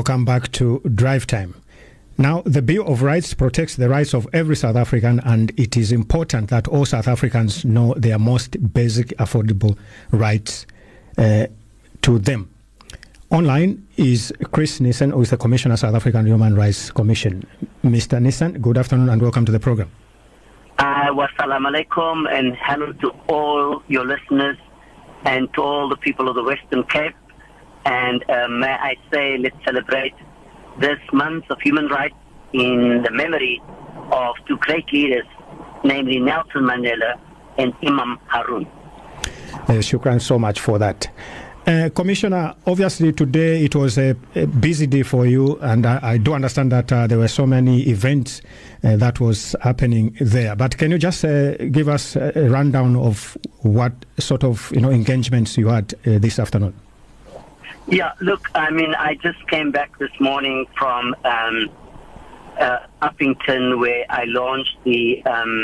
Welcome back to Drive Time. Now, the Bill of Rights protects the rights of every South African, and it is important that all South Africans know their most basic affordable rights to them. Online is Chris Nissen, who is the Commissioner, South African Human Rights Commission. Mr. Nissen, good afternoon and welcome to the program. Wassalamu alaikum, and hello to all your listeners and to all the people of the Western Cape. And may I say, let's celebrate this month of human rights in the memory of two great leaders, namely Nelson Mandela and Imam Harun. Shukran so much for that. Commissioner, obviously today it was a busy day for you, and I do understand that there were so many events that was happening there. But can you just give us a rundown of what sort of engagements you had this afternoon? Yeah, look, I mean, I just came back this morning from Uppington, where I launched the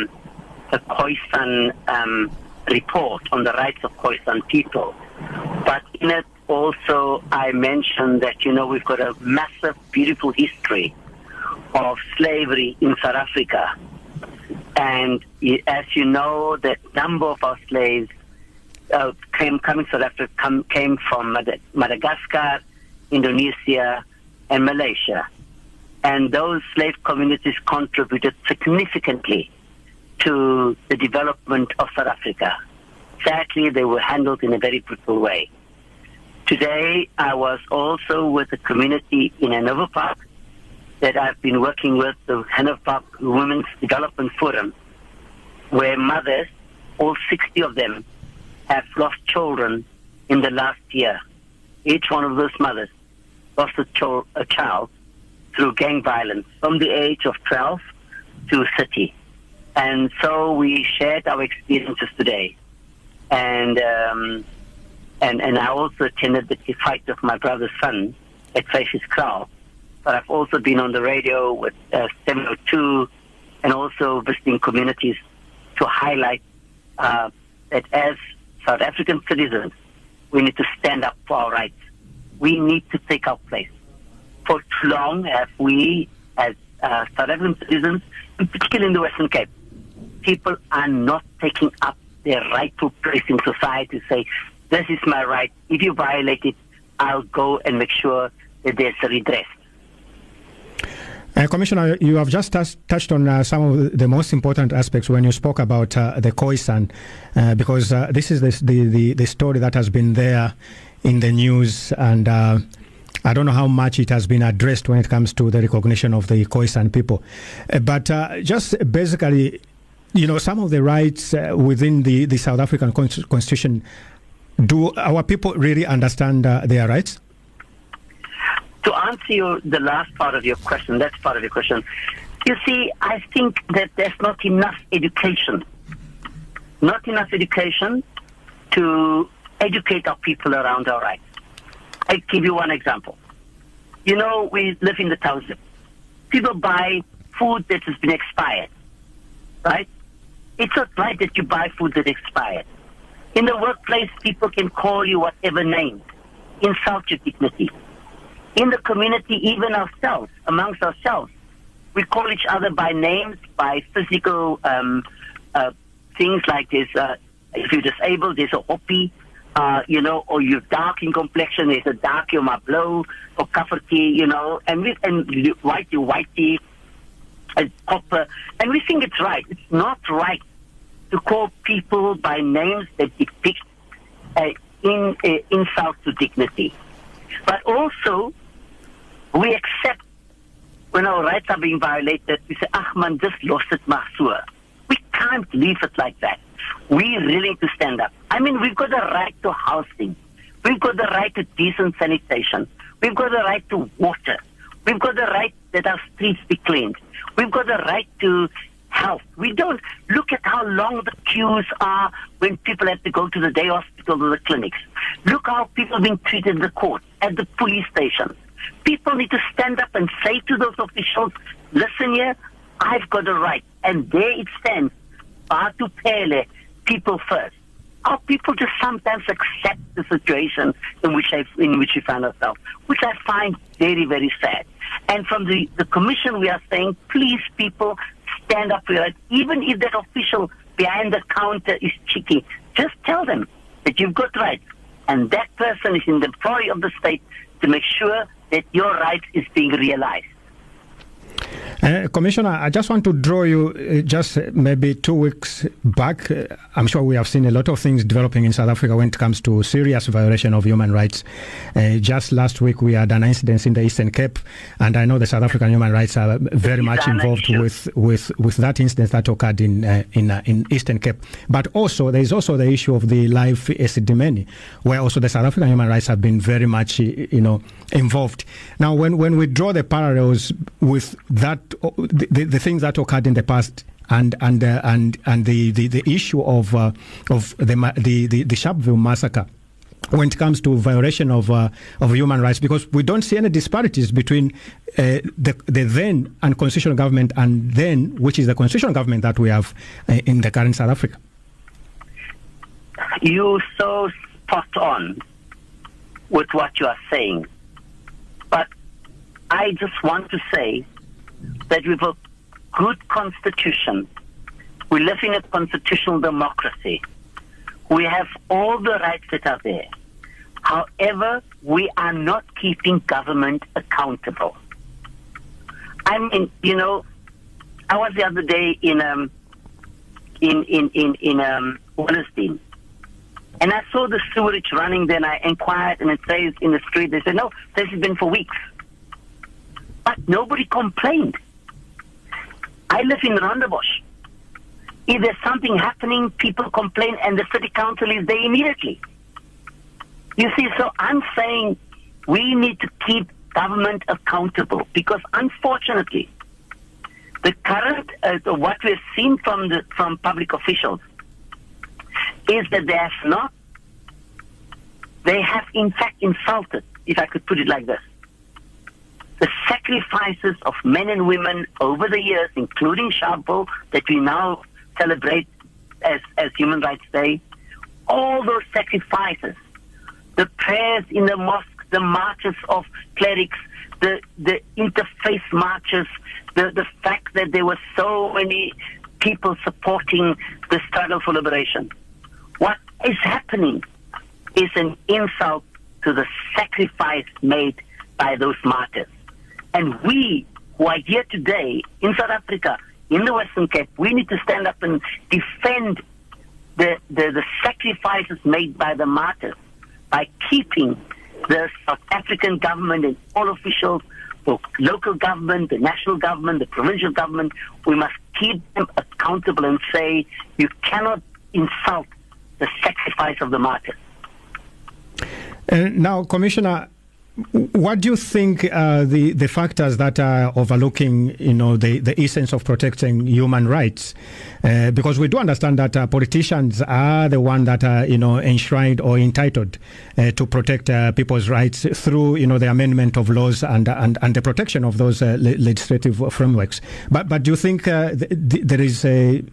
Khoisan report on the rights of Khoisan people. But in it also I mentioned that, we've got a massive, beautiful history of slavery in South Africa. And as you know, the number of our slaves came from Madagascar, Indonesia, and Malaysia. And those slave communities contributed significantly to the development of South Africa. Sadly, they were handled in a very brutal way. Today, I was also with the community in Hanover Park that I've been working with, the Hanover Park Women's Development Forum, where mothers, all 60 of them, have lost children in the last year. Each one of those mothers lost a child through gang violence from the age of 12 to 30. And so we shared our experiences today. And I also attended the fight of my brother's son at Faces Kraal. But I've also been on the radio with 702 and also visiting communities to highlight that as South African citizens, we need to stand up for our rights. We need to take our place. For too long have we, as South African citizens, in particular in the Western Cape, people are not taking up their rightful place in society to say, this is my right. If you violate it, I'll go and make sure that there's a redress. Commissioner, you have just touched on some of the most important aspects when you spoke about the Khoisan, because this is the story that has been there in the news, and I don't know how much it has been addressed when it comes to the recognition of the Khoisan people. But just basically, some of the rights within the South African Constitution, do our people really understand their rights? To answer the last part of your question, you see, I think that there's not enough education to educate our people around our rights. I'll give you one example. We live in the township. People buy food that has been expired, right? It's not right that you buy food that expired. In the workplace, people can call you whatever name, insult your dignity. In the community, even amongst ourselves, we call each other by names, by physical things like this. If you're disabled, there's a hoppy, or you're dark in complexion, there's a dark, you're my blow, or kafferty, and whitey, and copper. And we think it's right. It's not right to call people by names that depict insult to dignity. But also, we accept when our rights are being violated, we say, man, just lost it, Mahsua. We can't leave it like that. We really need to stand up. I mean, we've got the right to housing. We've got the right to decent sanitation. We've got the right to water. We've got the right that our streets be cleaned. We've got the right to health. We don't look at how long the queues are when people have to go to the day hospital or the clinics. Look how people are being treated in the court, at the police stations. People need to stand up and say to those officials, listen here, I've got a right. And there it stands, Batu Pele, people first. our people just sometimes accept the situation in which we find ourselves, which I find very, very sad. And from the commission, we are saying, please, people, stand up for your rights. Even if that official behind the counter is cheeky, just tell them that you've got rights. And that person is in the employ of the state to make sure that your rights is being realized. Commissioner, I just want to draw you just maybe 2 weeks back. I'm sure we have seen a lot of things developing in South Africa when it comes to serious violation of human rights. Just last week, we had an incident in the Eastern Cape, and I know the South African human rights are very much involved with that incident that occurred in Eastern Cape. But also, there is also the issue of the life Esidimeni, where also the South African human rights have been very much, involved. Now, when we draw the parallels with that, the things that occurred in the past, and the issue of the Sharpeville massacre, when it comes to violation of human rights, because we don't see any disparities between the then unconstitutional government and then, which is the constitutional government that we have in the current South Africa. You're so spot on with what you are saying, but I just want to say that with a good constitution, we live in a constitutional democracy. We have all the rights that are there. However, we are not keeping government accountable. I mean, I was the other day in Wallerstein, and I saw the sewerage running there, and I inquired, and it says in the street, they said, no, this has been for weeks. But nobody complained. I live in Rondebosch. If there's something happening, people complain, and the city council is there immediately. You see, so I'm saying we need to keep government accountable, because unfortunately, the current, what we've seen from public officials is that they have in fact insulted, if I could put it like this, the sacrifices of men and women over the years, including Sharpeville, that we now celebrate as Human Rights Day. All those sacrifices, the prayers in the mosque, the marches of clerics, the interfaith marches, the fact that there were so many people supporting the struggle for liberation. What is happening is an insult to the sacrifice made by those martyrs. And we who are here today in South Africa, in the Western Cape, we need to stand up and defend the sacrifices made by the martyrs by keeping the South African government and all officials, the local government, the national government, the provincial government, we must keep them accountable and say, you cannot insult the sacrifice of the martyrs. Now, Commissioner, what do you think the factors that are overlooking, the essence of protecting human rights? Because we do understand that politicians are the one that are, enshrined or entitled to protect people's rights through, the amendment of laws and the protection of those legislative frameworks. But do you think there is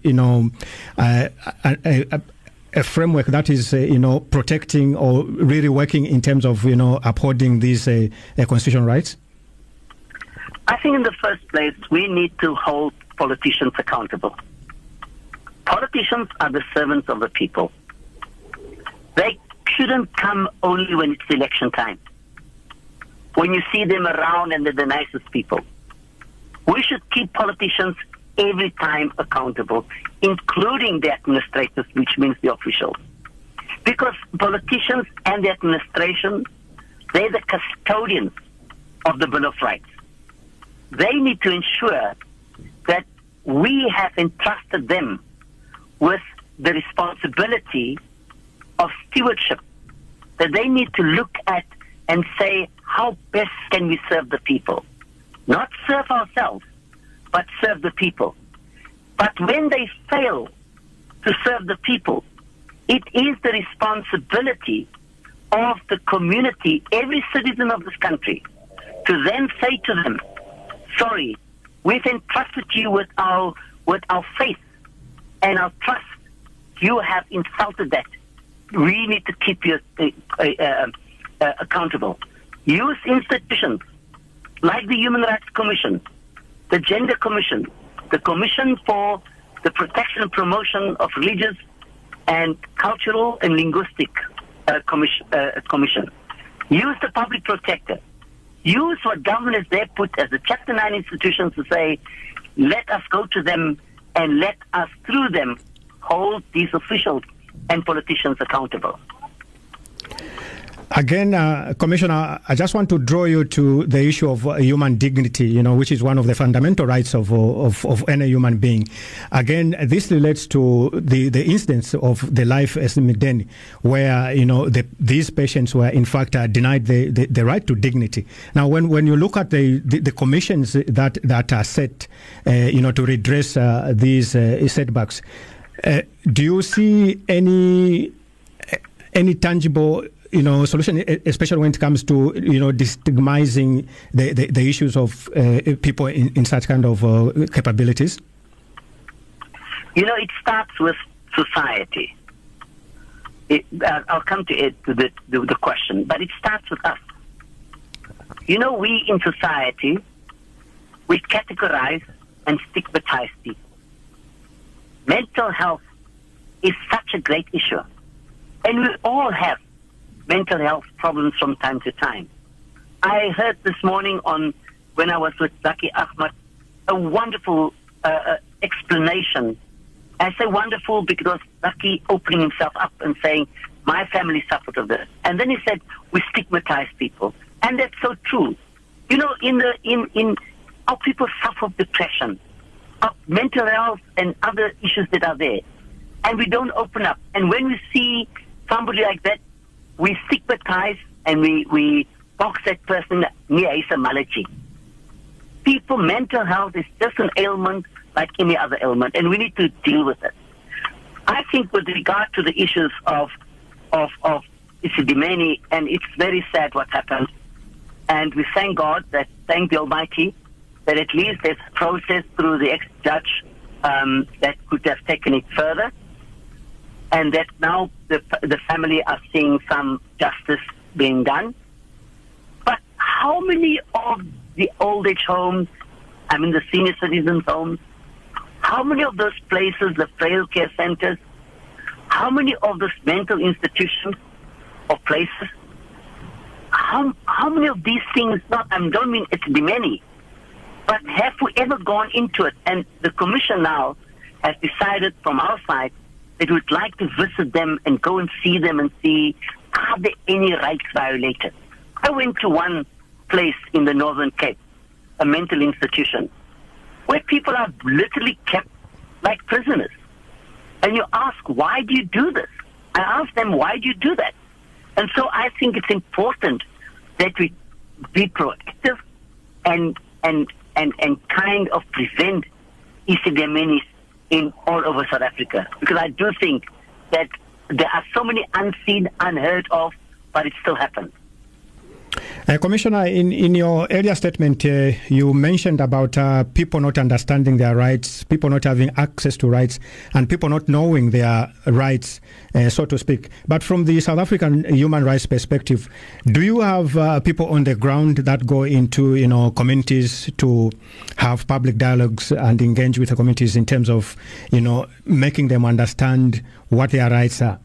a framework that is, protecting or really working in terms of, upholding these constitutional rights? I think in the first place, we need to hold politicians accountable. Politicians are the servants of the people. They shouldn't come only when it's election time, when you see them around and they're the nicest people. We should keep politicians every time accountable, including the administrators, which means the officials. Because politicians and the administration, they're the custodians of the Bill of Rights. They need to ensure that we have entrusted them with the responsibility of stewardship, that they need to look at and say, how best can we serve the people? Not serve ourselves, but serve the people. But when they fail to serve the people, it is the responsibility of the community, every citizen of this country, to then say to them, sorry, we've entrusted you with our faith and our trust. You have insulted that. we need to keep you accountable. Use institutions like the Human Rights Commission, the Gender Commission, the Commission for the Protection and Promotion of Religious and Cultural and Linguistic Commission. Use the Public Protector. Use what government has there put as the Chapter 9 institutions to say, let us go to them and let us, through them, hold these officials and politicians accountable. Again, Commissioner, I just want to draw you to the issue of human dignity, which is one of the fundamental rights of any human being. Again, this relates to the instance of the life at Mideni, where, these patients were in fact denied the right to dignity. Now, when you look at the commissions that are set, to redress these setbacks, do you see any tangible solution, especially when it comes to, destigmatizing the issues of people in such kind of capabilities? It starts with society. I'll come to it, to the question, but it starts with us. We in society, we categorize and stigmatize people. Mental health is such a great issue, and we all have mental health problems from time to time. I heard this morning when I was with Zaki Ahmad, a wonderful explanation. I say wonderful because Zaki opening himself up and saying, my family suffered of this. And then he said, we stigmatize people. And that's so true. In our people suffer of depression, of mental health and other issues that are there. And we don't open up. And when we see somebody like that, we stigmatize and we box that person near a malady. People, mental health is just an ailment like any other ailment, and we need to deal with it. I think with regard to the issues of Isidimeni, and it's very sad what happened, and we thank God, thank the Almighty, that at least there's a process through the ex-judge that could have taken it further, and that now the family are seeing some justice being done. But how many of the old age homes, the senior citizens homes, how many of those places, the frail care centers, how many of those mental institutions or places, how many of these things, I don't mean it's the many, but have we ever gone into it? And the commission now has decided from our side that we'd like to visit them and go and see them and see, are there any rights violated? I went to one place in the Northern Cape, a mental institution, where people are literally kept like prisoners. And you ask, why do you do this? I ask them, why do you do that? And so I think it's important that we be proactive and kind of prevent Isidimeni in all over South Africa, because I do think that there are so many unseen, unheard of, but it still happens. Commissioner, in your earlier statement, you mentioned about people not understanding their rights, people not having access to rights, and people not knowing their rights, so to speak. But from the South African human rights perspective, do you have people on the ground that go into communities to have public dialogues and engage with the communities in terms of making them understand what their rights are?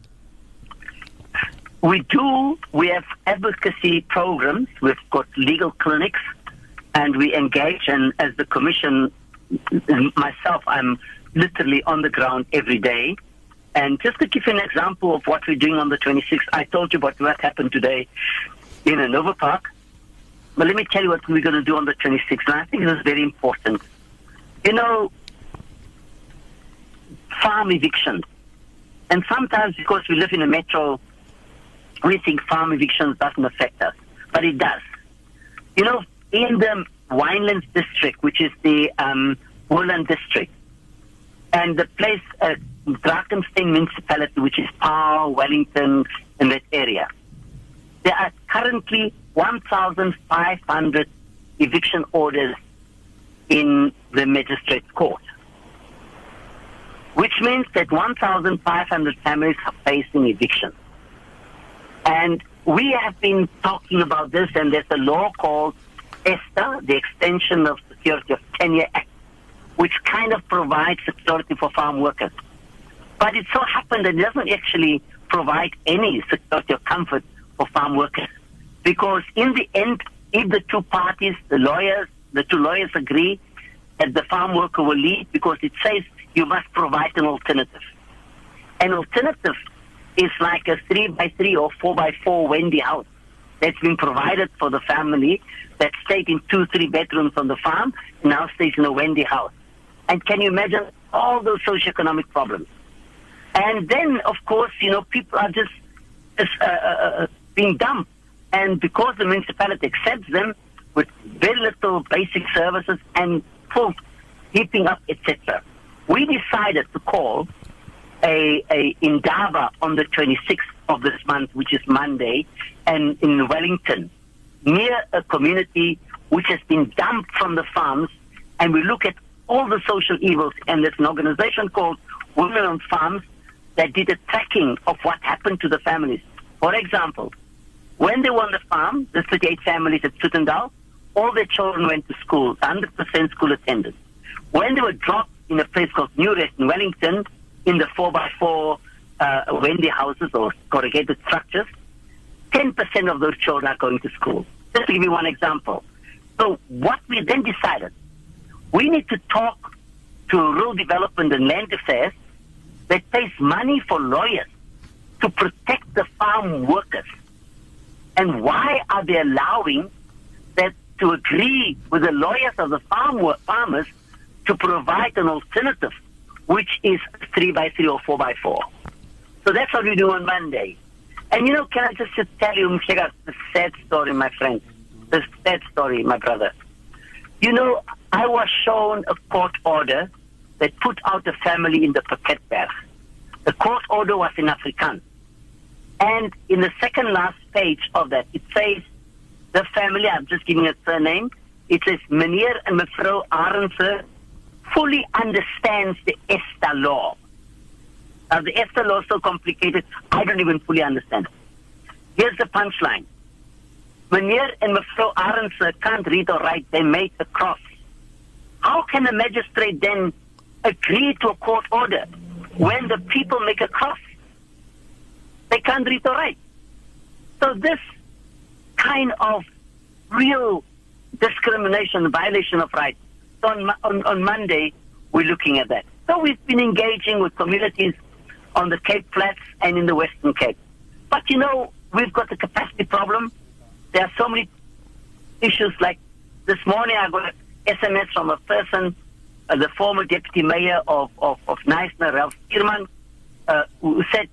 We do. We have advocacy programs. We've got legal clinics, and we engage. And as the commission, myself, I'm literally on the ground every day. And just to give you an example of what we're doing on the 26th, I told you about what happened today in Nova Park. But let me tell you what we're going to do on the 26th. And I think this is very important. Farm evictions. And sometimes because we live in a metro, we think farm evictions doesn't affect us, but it does. In the Winelands district, which is the Woodland district, and the place, Drakenstein municipality, which is Paarl, Wellington, in that area, there are currently 1,500 eviction orders in the magistrate's court, which means that 1,500 families are facing eviction. And we have been talking about this, and there's a law called ESTA, the Extension of Security of Tenure Act, which kind of provides security for farm workers. But it so happened that it doesn't actually provide any security or comfort for farm workers. Because in the end, if the two parties, the two lawyers agree that the farm worker will leave, because it says you must provide an alternative. An alternative is like a 3x3 or 4x4 Wendy house that's been provided for the family that stayed in 2-3 bedrooms on the farm, now stays in a Wendy house. And can you imagine all those socioeconomic problems? And then, of course, people are just being dumped. And because the municipality accepts them with very little basic services and full heaping up, etc., we decided to call a Indaba on the 26th of this month, which is Monday, and in Wellington, near a community which has been dumped from the farms, and we look at all the social evils. And there's an organization called Women on Farms that did a tracking of what happened to the families. For example, when they were on the farm, the 38 families at Soetendal, all their children went to school, 100% school attendance. When they were dropped in a place called New Rest in Wellington, in the 4x4 Wendy houses or corrugated structures, 10% of those children are going to school. Just to give you one example. So what we then decided, we need to talk to Rural Development and Land Affairs that pays money for lawyers to protect the farm workers. And why are they allowing that to agree with the lawyers of the farmers to provide an alternative, which is 3x3 or 4x4? So that's what we do on Monday. And can I just tell you, Mshega, the sad story, my friend, the sad story, my brother. I was shown a court order that put out a family in the Pakketberg. The court order was in Afrikaans. And in the second last page of that, it says, the family, I'm just giving a surname, it says, Meneer and Mevrou Arendse fully understands the ESTA law. Now, the ESTA law is so complicated, I don't even fully understand it. Here's the punchline. Meneer and Mevrou Arendse can't read or write, they made a cross. How can a magistrate then agree to a court order when the people make a cross? They can't read or write. So this kind of real discrimination, violation of rights. So on Monday, we're looking at that. So we've been engaging with communities on the Cape Flats and in the Western Cape. But we've got the capacity problem. There are so many issues. Like this morning, I got an SMS from a person, the former deputy mayor of Knysna, Ralph Kierman, who said,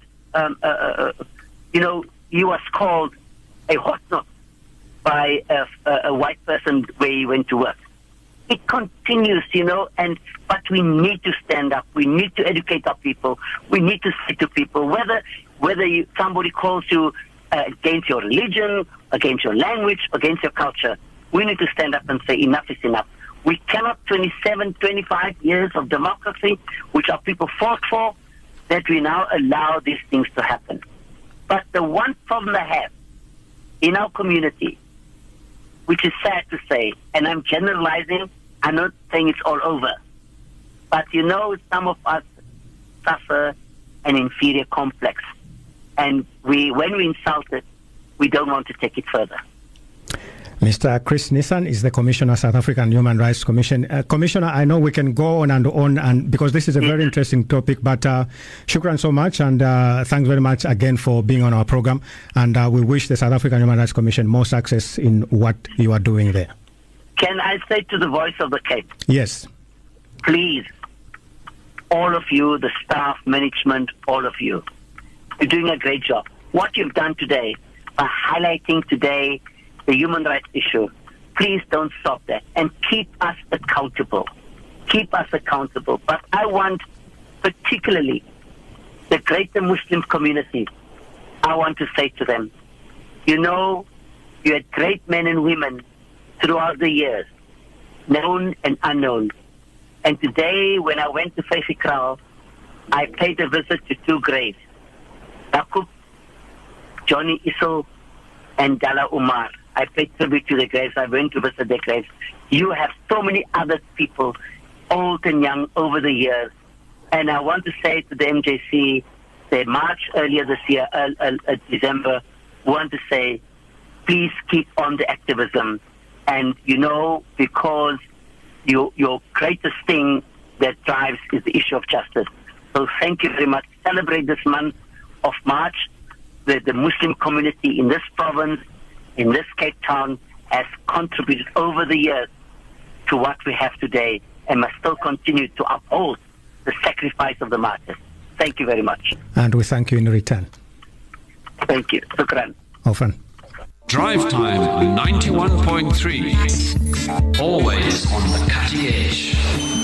he was called a hot knot by a white person where he went to work. It continues, but we need to stand up. We need to educate our people. We need to say to people, whether somebody calls you against your religion, against your language, against your culture, we need to stand up and say enough is enough. We cannot, 25 years of democracy, which our people fought for, that we now allow these things to happen. But the one problem I have in our community, which is sad to say, and I'm generalizing, I'm not saying it's all over, but some of us suffer an inferior complex. And when we insult it, we don't want to take it further. Mr. Chris Nissan is the Commissioner, South African Human Rights Commission. Commissioner, I know we can go on and because this is a very interesting topic, but shukran so much, and thanks very much again for being on our program. And we wish the South African Human Rights Commission more success in what you are doing there. Can I say to the Voice of the Cape? Yes. Please, all of you, the staff, management, all of you, you're doing a great job. What you've done today, by highlighting today the human rights issue, please don't stop that and keep us accountable. Keep us accountable. But I want particularly the greater Muslim community, I want to say to them, you had great men and women throughout the years, known and unknown. And today, when I went to Fafikral, I paid a visit to two graves. Yaqub Johnny Issel and Dalla Umar. I paid tribute to their graves. I went to visit their graves. You have so many other people, old and young, over the years. And I want to say to the MJC, they marched earlier this year, December, want to say, please keep on the activism. And, because your greatest thing that drives is the issue of justice. So thank you very much. Celebrate this month of March. The Muslim community in this province, in this Cape Town, has contributed over the years to what we have today and must still continue to uphold the sacrifice of the martyrs. Thank you very much. And we thank you in return. Thank you. Shukran. Often. Drive Time 91.3. Always on the cutting edge.